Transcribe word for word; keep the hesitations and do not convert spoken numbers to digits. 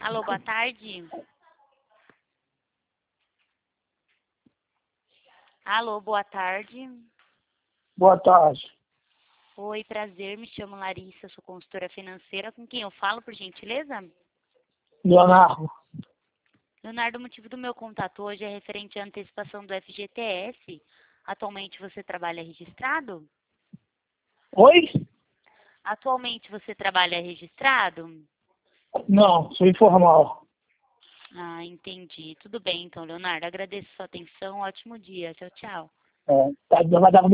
Alô, boa tarde. Alô, boa tarde. Boa tarde. Oi, prazer, me chamo Larissa, sou consultora financeira. Com quem eu falo, por gentileza? Leonardo. Leonardo, o motivo do meu contato hoje é referente à antecipação do F G T S. Atualmente você trabalha registrado? Oi? Atualmente você trabalha registrado? Não, sou informal. Ah, entendi. Tudo bem, então, Leonardo. Agradeço a sua atenção. Ótimo dia. Tchau, tchau. É, tá, vai dar